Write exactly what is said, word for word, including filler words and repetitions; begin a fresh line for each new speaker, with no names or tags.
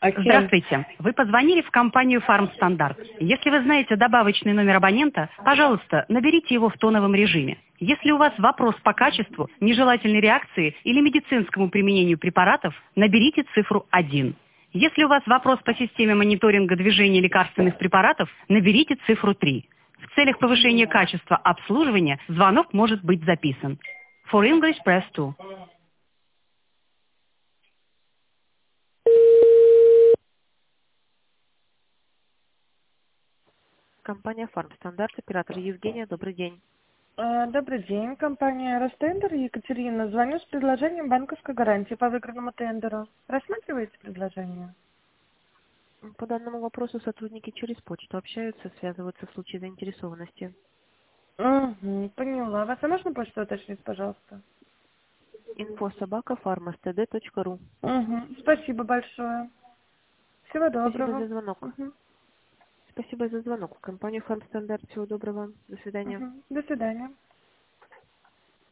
А кем?
Здравствуйте. Вы позвонили в компанию «Фармстандарт». Если вы знаете добавочный номер абонента, пожалуйста, наберите его в тоновом режиме. Если у вас вопрос по качеству, нежелательной реакции или медицинскому применению препаратов, наберите цифру один. Если у вас вопрос по системе мониторинга движения лекарственных препаратов, наберите цифру три. В целях повышения качества обслуживания звонок может быть записан. For English, press two.
Компания «Фармстандарт», оператор Евгения, добрый день.
А, Добрый день, компания «Ростендер», Екатерина. Звоню с предложением банковской гарантии по выигранному тендеру. Рассматриваете предложение?
По данному вопросу сотрудники через почту общаются, связываются в случае заинтересованности.
Угу, поняла. Вас а можно почту уточнить, пожалуйста?
инфо собака фармастд точка ру.
Угу, спасибо большое. Всего
Спасибо
доброго.
за звонок.
Угу,
Спасибо за звонок. В компанию «Фармстандарт». Всего доброго. До свидания.
угу. До свидания.